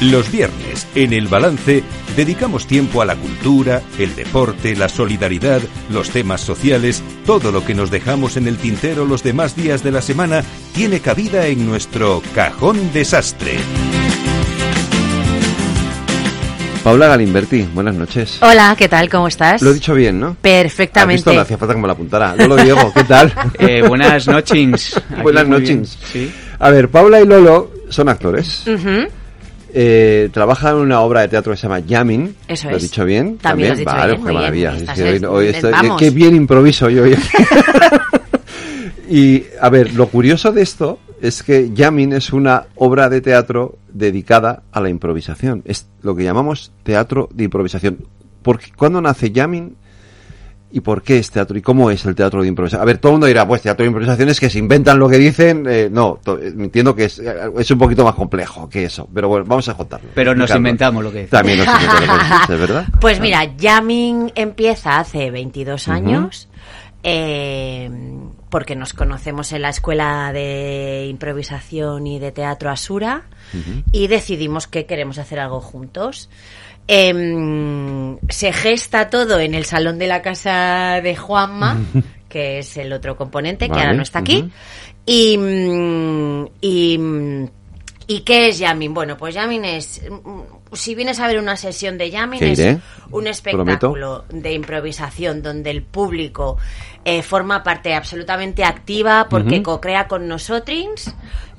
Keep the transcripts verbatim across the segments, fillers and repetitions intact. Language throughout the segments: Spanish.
Los viernes, en El Balance, dedicamos tiempo a la cultura, el deporte, la solidaridad, los temas sociales. Todo lo que nos dejamos en el tintero los demás días de la semana tiene cabida en nuestro Cajón Desastre. Paula Galimberti, buenas noches. Hola, ¿qué tal? ¿Cómo estás? Lo he dicho bien, ¿no? Perfectamente. ¿Has visto? No hacía falta que me lo apuntara. Lolo Diego, ¿qué tal? Eh, buenas noches. Buenas noches. Sí. A ver, Paula y Lolo son actores. Uh-huh. Eh, trabajan en una obra de teatro que se llama Jamming. Eso ¿Lo es. he dicho bien? También lo has dicho vale, bien, qué muy maravilla. bien. Es que Estás hoy, hoy es- estoy- vamos. qué bien improviso yo hoy. Y, a ver, lo curioso de esto es que Jamming es una obra de teatro dedicada a la improvisación. Es lo que llamamos teatro de improvisación. ¿Por qué? ¿Cuándo nace Jamming? ¿Y por qué es teatro? ¿Y cómo es el teatro de improvisación? A ver, todo el mundo dirá, pues teatro de improvisación es que se inventan lo que dicen. Eh, no, to- entiendo que es, es un poquito más complejo que eso. Pero bueno, vamos a contarlo. Pero nos Explicarlo. inventamos lo que decimos. También nos inventamos lo que dices, ¿es verdad? Pues mira, Jamming empieza hace veintidós años, eh, porque nos conocemos en la Escuela de Improvisación y de Teatro Asura, Ujú. y decidimos que queremos hacer algo juntos. Em, se gesta todo en el salón de la casa de Juanma, que es el otro componente, que Vale, ahora no está aquí. ujú. Y, mm, y, mm, ¿y qué es jamming? Bueno, pues jamming es, mm, si vienes a ver una sesión de jamming, Que es iré, un espectáculo de improvisación donde el público eh, forma parte absolutamente activa porque Ujú. co-crea con nosotros.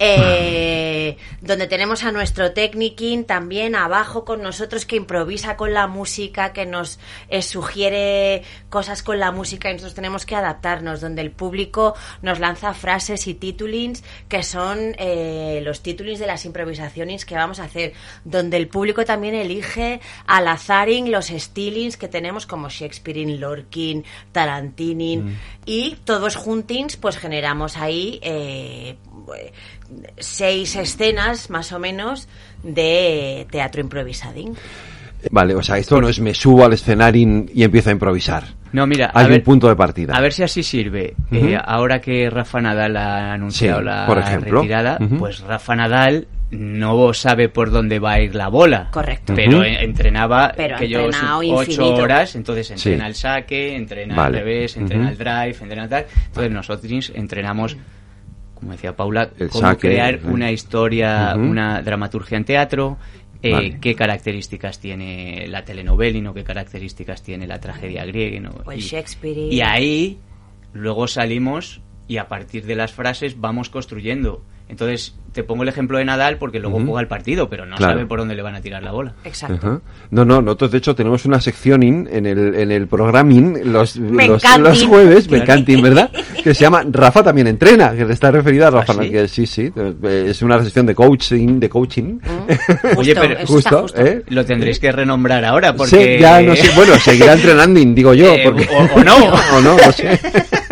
Eh, donde tenemos a nuestro techniking también abajo con nosotros, que improvisa con la música, que nos eh, sugiere cosas con la música y nosotros tenemos que adaptarnos, donde el público nos lanza frases y titulings que son eh, los titulings de las improvisaciones que vamos a hacer, donde el público también elige al azarín los stylings que tenemos como Shakespeare, Lorkin, Tarantinin, Mm. y todos juntins pues generamos ahí eh, seis escenas más o menos de teatro improvisadín. Vale, o sea, esto no es me subo al escenario y empiezo a improvisar. No, mira, Hay a ver, un punto de partida. a ver si así sirve. Ujú. Eh, ahora que Rafa Nadal ha anunciado Sí, la por ejemplo. retirada, Ujú. pues Rafa Nadal no sabe por dónde va a ir la bola. Correcto. Pero Ujú. eh, entrenaba Pero ha aquellos entrenado ocho infinito. horas, entonces entrena Sí. el saque, entrena Vale. al revés, entrena Ujú. el drive, entrena tal. Entonces nosotros entrenamos, como decía Paula, El cómo saque, crear ujú. una historia, Ujú. una dramaturgia en teatro, eh, Vale. qué características tiene la telenovela, qué características tiene la tragedia griega, ¿no? O el Y- Shakespeare. y ahí luego salimos y a partir de las frases vamos construyendo. Entonces, te pongo el ejemplo de Nadal porque luego Ujú. juega el partido, pero no Claro. sabe por dónde le van a tirar la bola. Exacto. Ajá. No, no, nosotros de hecho tenemos una sección in- en el en el programming los, Me los, encantin. los jueves, me Claro. encantin, ¿verdad? Que se llama Rafa también entrena, que está referida a Rafa. ¿Ah, sí? Que sí, sí, eh, es una sección de coaching, de coaching. Justo, Oye, pero eso está justo. ¿eh? Lo tendréis que renombrar ahora porque... Sí, ya no sé, bueno, seguirá entrenando, digo yo, Eh, porque o- o no. o no, no sé.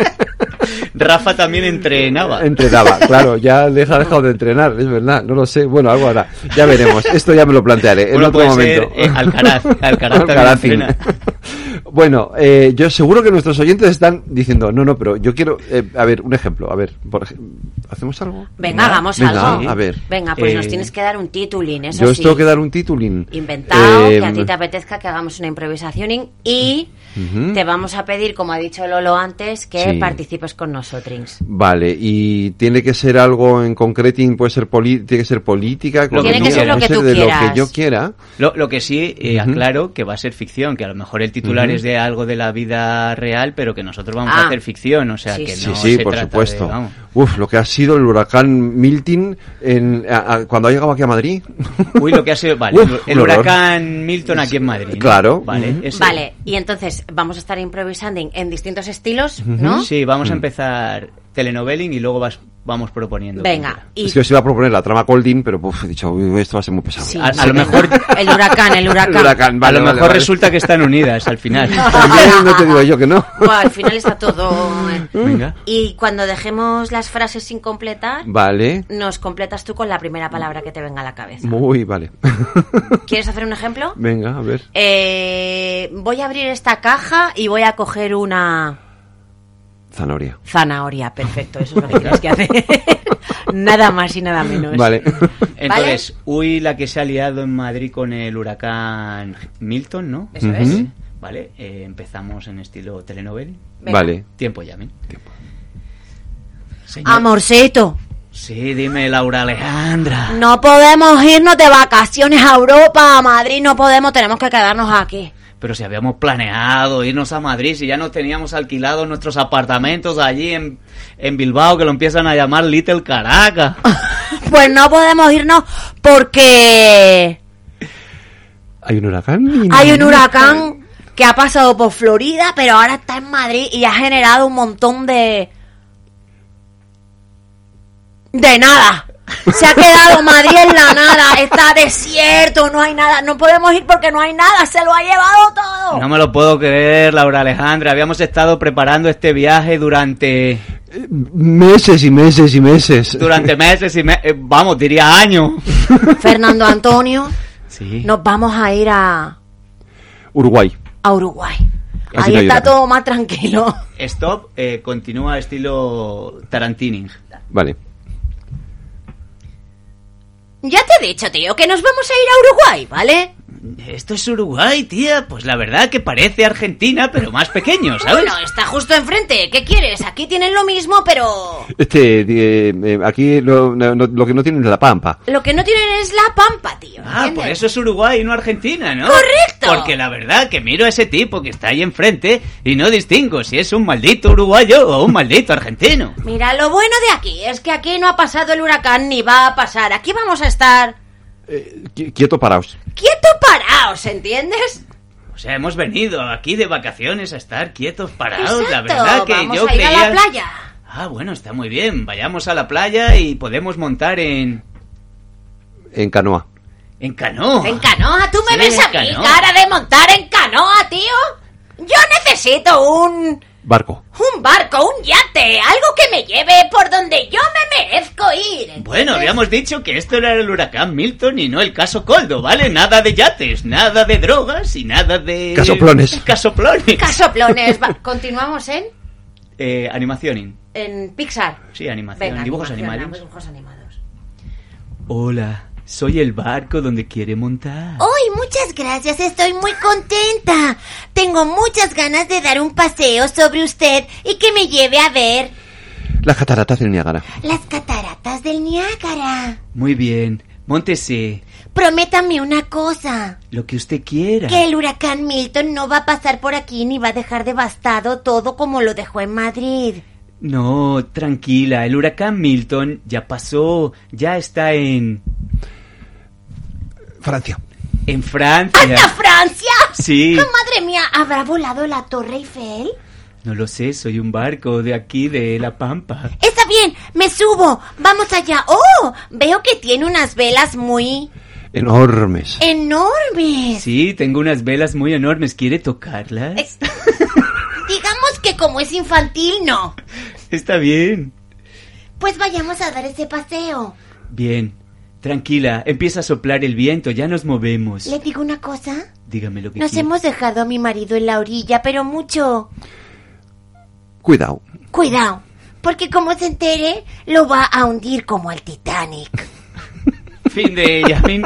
Rafa también entrenaba. Entrenaba, claro, ya deja ha dejado de entrenar, es verdad, no lo sé, bueno, algo hará, ya veremos, esto ya me lo plantearé en Bueno, otro puede momento. ser, eh, Alcaraz, Alcaraz también Alcarazín. entrena. Bueno, eh, yo seguro que nuestros oyentes están diciendo, no, no, pero yo quiero, eh, a ver, un ejemplo, a ver, por ej- ¿hacemos algo? Venga, hagamos Venga, algo. a ver. Venga, pues Eh, nos tienes que dar un titulín, eso Yo os sí. tengo que dar un titulín. Inventado, Eh, que a ti te apetezca que hagamos una improvisación y Ujú. te vamos a pedir, como ha dicho Lolo antes, que Sí. participes con nosotros. Vale, y tiene que ser algo en concreto, puede ser poli- tiene que ser política, Tiene que economía, ser lo puede que tú de lo quieras. que yo quiera. Lo, lo que sí, eh, Ujú. aclaro que va a ser ficción, que a lo mejor el titular Ujú. es de algo de la vida real, pero que nosotros vamos Ah. a hacer ficción, o sea, Sí, que sí. no Sí, sí, se por trata supuesto. de, vamos. Uf, lo que ha sido el huracán Milton en, a- a- cuando ha llegado aquí a Madrid. Uy, lo que ha sido, vale, Uf, el un horror. huracán Milton aquí en Madrid, ¿no? Claro. Vale, Ujú. ese- Vale, y entonces vamos a estar improvisando en, en distintos estilos, ¿no? Sí, vamos a Mm. empezar telenoveling y luego vas, vamos proponiendo. Venga, y Es que os iba a proponer la trama Colding, pero uf, he dicho, uy, esto va a ser muy pesado. sí, A- a sí. lo mejor- el huracán, el huracán. El huracán, vale, a lo vale, mejor vale. resulta que están unidas al final. También no te digo yo que no. Buah, al final está todo. eh. Venga. Y cuando dejemos las frases sin completar, Vale. nos completas tú con la primera palabra que te venga a la cabeza. Muy, vale. ¿Quieres hacer un ejemplo? Venga, a ver. Eh, voy a abrir esta caja y voy a coger una Zanahoria. zanahoria. Perfecto, eso es lo que tienes que hacer. Nada más y nada menos. Vale. Entonces, uy, la que se ha liado en Madrid con el huracán Milton, ¿no? Eso Ujú. es. Vale, eh, empezamos en estilo telenovela. Venga. Vale. Tiempo, llamen. Señor- Amorcito, Sí, dime, Laura Alejandra. no podemos irnos de vacaciones a Europa, a Madrid, no podemos, tenemos que quedarnos aquí. Pero si habíamos planeado irnos a Madrid, si ya nos teníamos alquilados nuestros apartamentos allí en, en Bilbao, que lo empiezan a llamar Little Caracas. Pues no podemos irnos porque ¿Hay un huracán? hay un huracán que ha pasado por Florida, pero ahora está en Madrid y ha generado un montón de... de nada. Se ha quedado Madrid en la nada, está desierto, no hay nada, no podemos ir porque no hay nada, se lo ha llevado todo. No me lo puedo creer, Laura Alejandra. Habíamos estado preparando este viaje durante Meses y meses y meses. durante meses y meses, vamos, diría años. Fernando Antonio, Sí. nos vamos a ir a, Uruguay. a Uruguay. Así Ahí no hay está huracán. todo más tranquilo. Stop, eh, continúa estilo Tarantini. Vale. Ya te he dicho, tío, que nos vamos a ir a Uruguay, ¿vale? Esto es Uruguay, tía. Pues la verdad que parece Argentina, pero más pequeño, ¿sabes? Bueno, está justo enfrente. ¿Qué quieres? Aquí tienen lo mismo, pero... Este, eh, eh, aquí lo, no- no- lo que no tienen es la pampa. Lo que no tienen es la pampa, tío. Ah, ¿entiendes? por eso es Uruguay y no Argentina, ¿no? ¡Correcto! Porque la verdad que miro a ese tipo que está ahí enfrente y no distingo si es un maldito uruguayo o un maldito argentino. Mira, lo bueno de aquí es que aquí no ha pasado el huracán ni va a pasar. Aquí vamos a estar Eh, qui- quieto, paraos. quieto parados, ¿entiendes? O sea, hemos venido aquí de vacaciones a estar quietos parados. La Exacto, verdad que vamos yo a ir creía... a la playa. Ah, bueno, está muy bien. Vayamos a la playa y podemos montar en... En canoa. en canoa. ¿En canoa? ¿Tú me Sí, ves en a mí canoa. cara de montar en canoa, tío? Yo necesito un... Barco. un barco, un yate, algo que me lleve por donde yo me merezco ir. ¿entiendes? Bueno, habíamos dicho que esto era el huracán Milton y no el caso Coldo, ¿vale? Nada de yates, nada de drogas y nada de... Casoplones. Casoplones. Casoplones. Va, continuamos en... Eh, animación. en Pixar. Sí, animación. Venga, Dibujos animación, animados. dibujos animados. Hola, soy el barco donde quiere montar. ¡Uy, muchas gracias! Estoy muy contenta. Tengo muchas ganas de dar un paseo sobre usted y que me lleve a ver Las cataratas del Niágara. las cataratas del Niágara. Muy bien, móntese. Prométame una cosa, Lo que usted quiera. que el huracán Milton no va a pasar por aquí ni va a dejar devastado todo como lo dejó en Madrid. No, tranquila, el huracán Milton ya pasó, ya está en... Francia. en Francia. ¿Hasta Francia? Sí. ¡Ah, madre mía! ¿Habrá volado la Torre Eiffel? No lo sé, soy un barco de aquí, de La Pampa. Está bien, me subo. Vamos allá. ¡Oh! Veo que tiene unas velas muy Enormes. enormes. Sí, tengo unas velas muy enormes. ¿Quiere tocarlas? Eh, Digamos que como es infantil, no. Está bien. Pues vayamos a dar ese paseo. Bien. Tranquila, empieza a soplar el viento, ya nos movemos. ¿Le digo una cosa? Dígame lo que Nos quiere. hemos dejado a mi marido en la orilla, pero mucho Cuidado. cuidado. Porque como se entere, lo va a hundir como el Titanic. Fin de Yamin.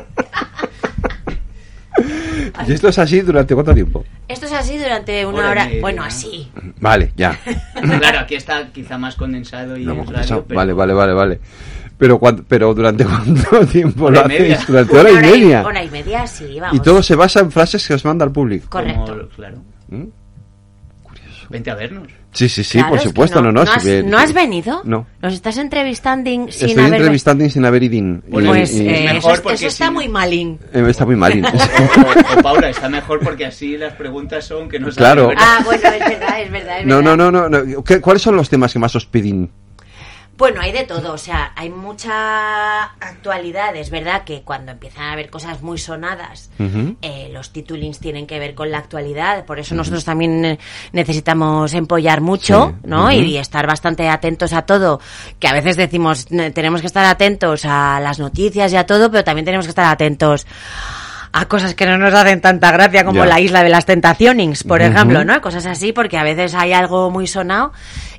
¿Y esto es así durante cuánto tiempo? Esto es así durante una Hora y hora... media. Bueno, así. Vale, ya. Claro, aquí está quizá más condensado y Lo en hemos radio, pensado. pero... Vale, vale, vale, vale. Pero, cuan- pero ¿durante cuánto tiempo Hora lo y media. hacéis? Durante hora y Una media. Hora y media, sí, vamos. Y todo se basa en frases que os manda el público. Correcto. Como- claro. ¿Mm? Vente a vernos. Sí, sí, sí, Claro, por es que supuesto, no, no. ¿No si has, bien- ¿no has venido? No. Nos estás entrevistando sin Estoy haber... entrevistando sin haber idín. Y- Pues y- eh, mejor eso, porque eso está si- muy malín. eh, está muy mal. O, o- o, Paula, está mejor porque así las preguntas son que no saben, Claro. ¿verdad? Ah, bueno, es verdad, es verdad, es No, verdad. no, no, no, no. ¿Qué- ¿Cuáles son los temas que más os piden? Bueno, hay de todo, o sea, hay mucha actualidad. Es verdad que cuando empiezan a haber cosas muy sonadas, Ujú. eh, los titulings tienen que ver con la actualidad. Por eso nosotros también eh, necesitamos empollar mucho, Sí, ¿no? ujú. Y estar bastante atentos a todo. Que a veces decimos, ne- tenemos que estar atentos a las noticias y a todo, pero también tenemos que estar atentos a cosas que no nos hacen tanta gracia, como Ya. la isla de las tentacionings, por Ujú. ejemplo, ¿no? Cosas así, porque a veces hay algo muy sonado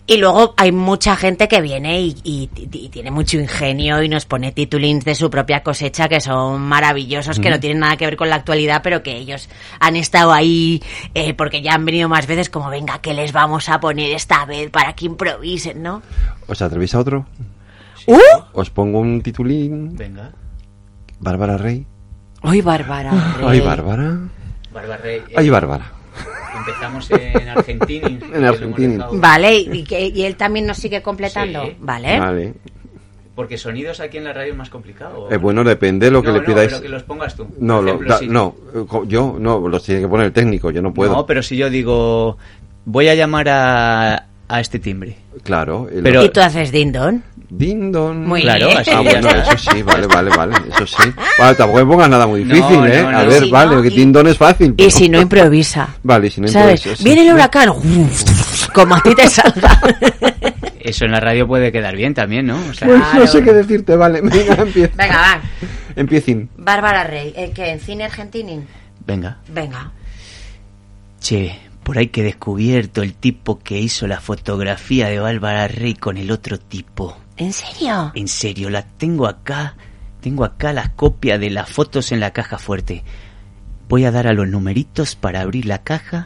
Y luego hay mucha gente que viene y, y, y tiene mucho ingenio y nos pone titulings de su propia cosecha que son maravillosos, mm. que no tienen nada que ver con la actualidad, pero que ellos han estado ahí eh, porque ya han venido más veces, como venga, ¿qué les vamos a poner esta vez para que improvisen, no? ¿Os atrevéis a otro? Sí. ¿Uh? Os pongo un titulín. Venga. Bárbara Rey. ¡Ay, Bárbara Rey! ¡Ay, Bárbara! Bárbara Rey. Eh, ¡Ay, Bárbara! Empezamos en Argentina. En Argentina. Vale, y, que, y él también nos sigue completando. Sí. Vale. Vale. Porque sonidos aquí en la radio es más complicado. Eh, bueno, depende de lo que no, le no, pidáis. Pero que los pongas tú. No, ejemplo, lo, da, si... no, yo no, los tiene que poner el técnico, yo no puedo. No, pero si yo digo, voy a llamar a, a este timbre. Claro. El... Pero... ¿Y tú haces dindon? Dindon. Muy claro, bien. así Ah, bueno, eso sí, vale, vale, vale, eso sí. Vale, tampoco me pongas nada muy difícil, No, ¿eh? no, no, a ver, sí, vale, no, que y- dindon es fácil. Y pero- si no improvisa. Vale, y si no ¿Sabes? improvisa, sí. Viene el huracán. Como a ti te salga. Eso en la radio puede quedar bien también, ¿no? O sea, Pues Claro. no sé qué decirte, vale, venga, empieza. Venga, va. Empiecin. Bárbara Rey. ¿En qué? ¿En cine argentino? venga. Venga. Che, por ahí que he descubierto el tipo que hizo la fotografía de Bárbara Rey con el otro tipo. ¿En serio? En serio, la tengo acá. Tengo acá las copias de las fotos en la caja fuerte. Voy a dar a los numeritos para abrir la caja.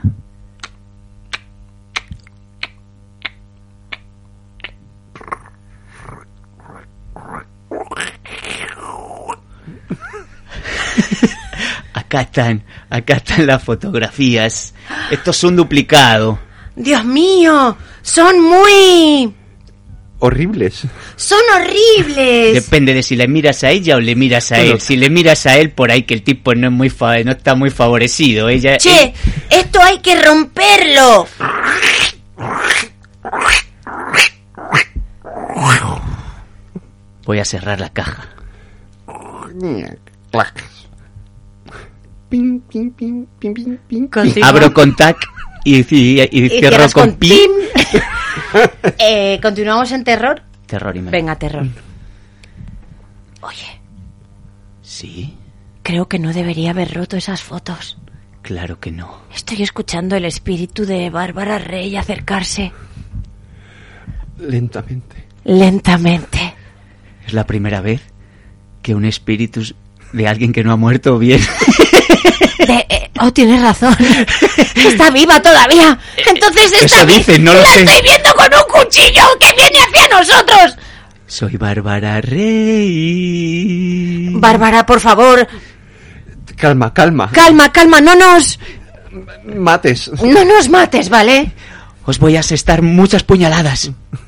Acá están, acá están las fotografías. Estos son duplicados. Dios mío, son muy... Horribles. Son horribles. Depende de si le miras a ella o le miras a Bueno. él. Si le miras a él, por ahí que el tipo no es muy fa- no está muy favorecido. Ella, Che, él- esto hay que romperlo. Voy a cerrar la caja. Clac. Ping, ping, ping, ping, ping, ping. Continúa. Abro con tac y, y, y Y cierro cierras con, con pi. pim. eh, Continuamos en terror. Terror y me- Venga, terror. Oye, Sí, creo que no debería haber roto esas fotos. claro que no. Estoy escuchando el espíritu de Bárbara Rey acercarse Lentamente. lentamente. Es la primera vez que un espíritu de alguien que no ha muerto viene. De- eh, oh, tienes razón. Está viva todavía. Entonces está Eso vi- dicen, no lo la sé. estoy viendo con un cuchillo que viene hacia nosotros. Soy Bárbara Rey. Bárbara, por favor, Calma, calma. calma, calma, no nos, Mates. no nos mates, ¿vale? Os voy a asestar muchas puñaladas.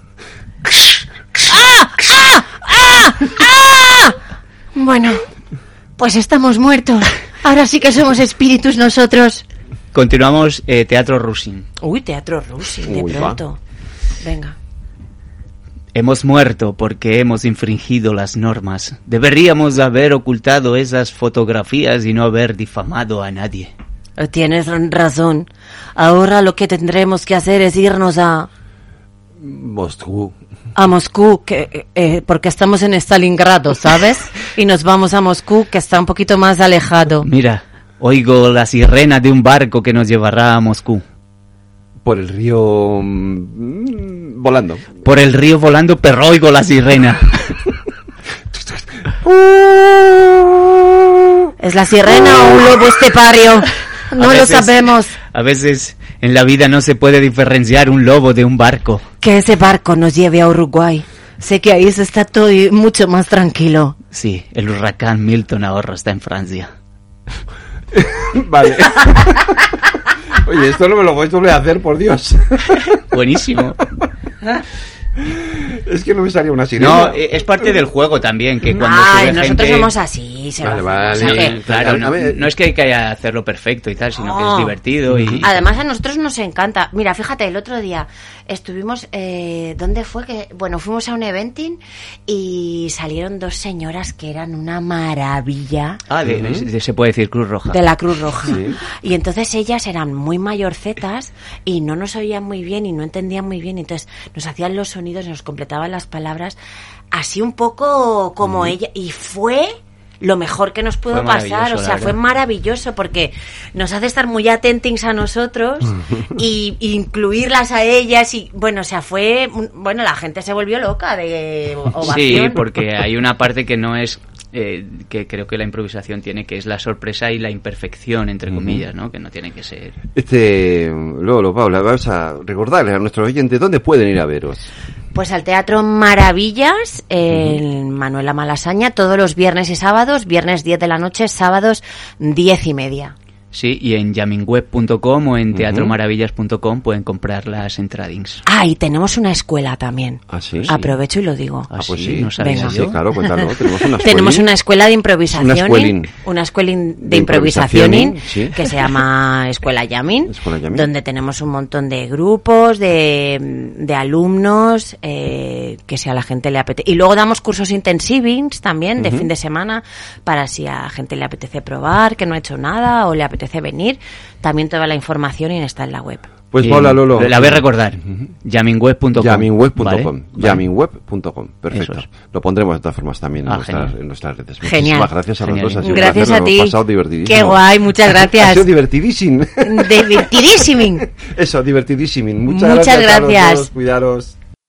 ¡Ah! ¡Ah! ¡Ah! ¡Ah! Bueno, pues estamos muertos. Ahora sí que somos espíritus nosotros. Continuamos eh, Teatro Rusin. Uy, teatro rusi, de Uy, va. pronto. Venga. Hemos muerto porque hemos infringido las normas. Deberíamos haber ocultado esas fotografías y no haber difamado a nadie. Tienes razón. Ahora lo que tendremos que hacer es irnos a, Moscú. a Moscú, que, eh, porque estamos en Stalingrado, ¿sabes? Y nos vamos a Moscú, que está un poquito más alejado. Mira, oigo la sirena de un barco que nos llevará a Moscú. Por el río... mm, volando. Por el río volando, pero oigo la sirena. ¿Es la sirena o un lobo estepario? No A lo veces- sabemos. A veces en la vida no se puede diferenciar un lobo de un barco. Que ese barco nos lleve a Uruguay. Sé que ahí se está todo y mucho más tranquilo. Sí, el huracán Milton ahora está en Francia. Vale. Oye, esto no me lo vais a volver a hacer, por Dios. Buenísimo. Es que no me salía una sirena. No, eh, es parte del juego también, que cuando Ay, sube nosotros gente... somos así. Se Vale, lo vale. hacemos, o sea que- Sí, claro, no, A ver. no es que hay que hacerlo perfecto y tal, sino que No. es divertido y... Además a nosotros nos encanta. Mira, fíjate, el otro día estuvimos, eh, ¿dónde fue? Que bueno, fuimos a un eventing y salieron dos señoras que eran una maravilla Ah, de- de- se puede decir Cruz Roja. de la Cruz Roja. Sí. Y entonces ellas eran muy mayorcetas y no nos oían muy bien y no entendían muy bien. Entonces nos hacían los sonidos y nos completaban las palabras así un poco como ella. Y fue lo mejor que nos pudo Fue pasar, o sea, la fue verdad. maravilloso porque nos hace estar muy atentings a nosotros y, y incluirlas a ellas y bueno, o sea, fue, bueno, la gente se volvió loca de ovación. Sí, porque hay una parte que no es, eh, que creo que la improvisación tiene, que es la sorpresa y la imperfección, entre comillas, ¿no? Que no tiene que ser... Este, Lolo, Paula, vamos a recordarles a nuestros oyentes dónde pueden ir a veros. Pues al Teatro Maravillas, en Manuela Malasaña, todos los viernes y sábados, viernes diez de la noche, sábados diez y media. Sí, y en yamingweb punto com o en teatro maravillas punto com pueden comprar las entradings. Ah, y tenemos una escuela también. ¿Ah, sí? Aprovecho y lo digo. Ah, Ah, pues sí, sí. no sabía Venga. Sí, yo. claro, cuéntalo. Tenemos una Tenemos escuelín. una escuela de improvisación. Una escuelín. Una escuelín de, De improvisación improvisación, sí. que se llama Escuela Yamin, Escuela Yamin. donde tenemos un montón de grupos, de, de alumnos, eh, que si a la gente le apetece. Y luego damos cursos intensivings también, de fin de semana, para si a la gente le apetece probar, que no ha hecho nada o le apetece venir. También toda la información está en la web. Pues Y Paula, Lolo. La voy a recordar. yamingweb punto com. yamingweb punto com. ¿vale? yamingweb punto com. Perfecto. Eso es. Lo pondremos de todas formas también en, Ah, nuestras, genial. en nuestras redes. Genial. Muchísimas gracias a los Genial. dos. Ha sido un Gracias placer, a lo ti. hemos pasado divertidísimo. Qué guay, muchas Ha gracias. sido divertidísimo. Divertidísimo. Eso, divertidísimo. Muchas, Muchas gracias. a los gracias. dos. Cuidaros.